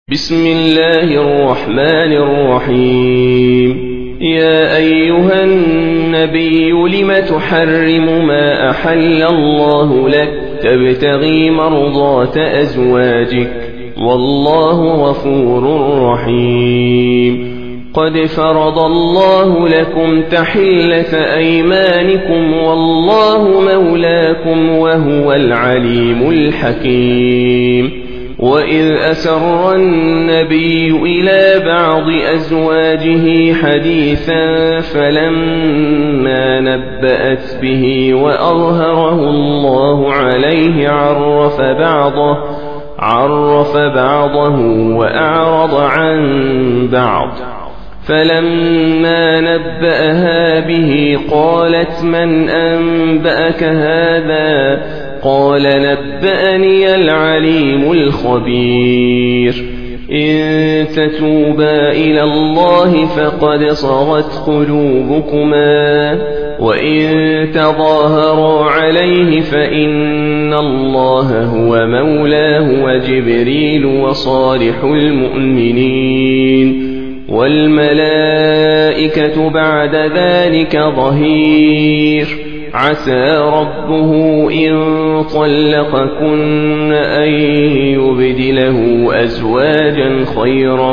بسم الله الرحمن الرحيم. يا أيها النبي لم تحرم ما أحل الله لك تبتغي مرضات أزواجك والله غفور رحيم. قد فرض الله لكم تحلة أيمانكم والله مولاكم وهو العليم الحكيم. وإذ أسر النبي إلى بعض أزواجه حديثا فلما نبأت به وأظهره الله عليه عرف بعضه وأعرض عن بعض. فلما نبأها به قالت من أنبأك هذا؟ قال نبأني العليم الخبير. إن تتوبا إلى الله فقد صغت قلوبكما وإن تظاهرا عليه فإن الله هو مولاه وجبريل وصالح المؤمنين والملائكة بعد ذلك ظهير. عسى ربه إن طلقكن أن يبدله أزواجا خيرا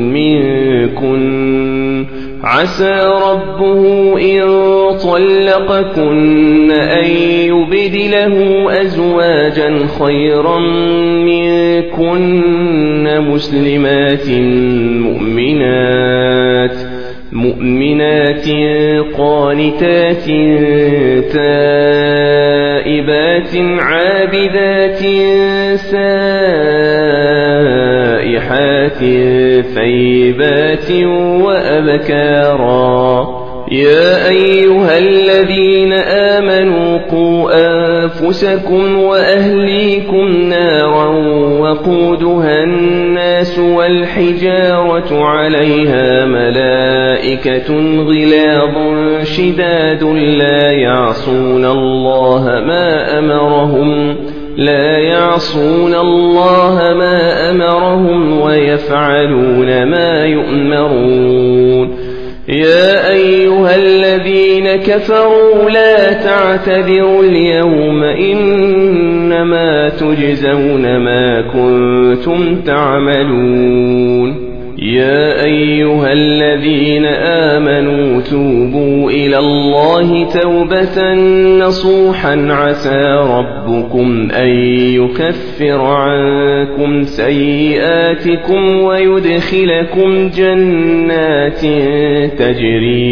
منكن مؤمنات قانتات تائبات عابدات سائحات ثيبات وأبكارا. يا أيها الذين آمنوا قوا أنفسكم وأهليكم نارا وقودها الناس والحجارة عليها ملائكة غلاظ شداد لا يعصون الله ما أمرهم ويفعلون ما يؤمرون. يا أيها الذين كفروا لا تعتذروا اليوم إنما تجزون ما كنتم تعملون. يا أيها الذين آمنوا توبوا إلى الله توبة نصوحا عسى ربكم أن يكفر عنكم سيئاتكم ويدخلكم جنات تجري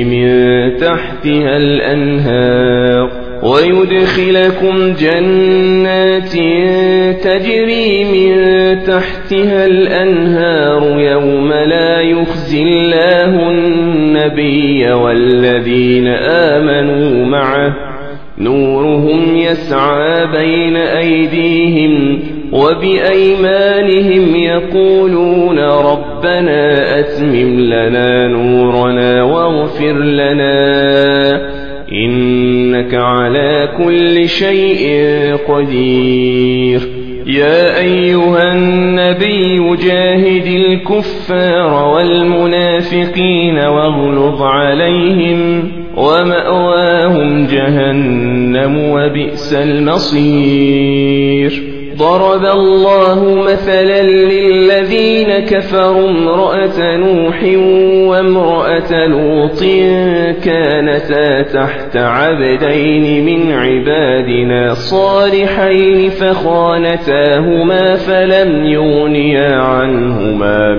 من تحتها الأنهار يوم لا يخزي الله النبي والذين آمنوا معه نورهم يسعى بين أيديهم وبأيمانهم يقولون ربنا أتمم لنا نورنا واغفر لنا إنك على كل شيء قدير. يا أيها النبي جاهد الكفار والمنافقين واغلظ عليهم ومأواهم جهنم وبئس المصير. ضرب الله مثلا للذين كفروا امرأة نوح وامرأة لوط كانتا تحت عبدين من عبادنا صالحين فخانتاهما فلم يغنيا عنهما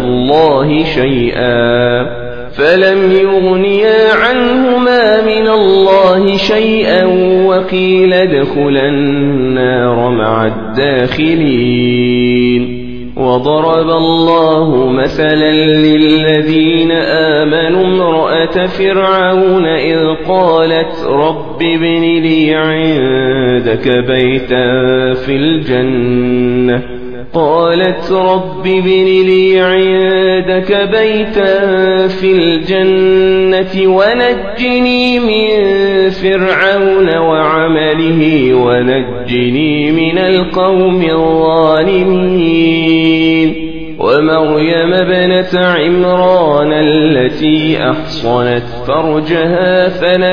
من الله شيئا وقيل ادخلا النار مع الداخلين. وضرب الله مثلا للذين آمنوا امرأة فرعون إذ قالت رب ابن لي عندك بيتا في الجنة ونجني من فرعون وعمله ونجني من القوم الظالمين. ومريم ابنة عمران التي أحصنت فرجها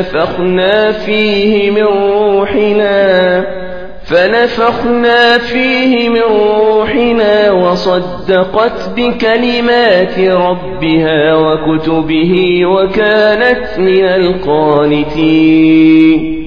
فنفخنا فيه من روحنا وصدقت بكلمات ربها وكتبه وكانت من القانتين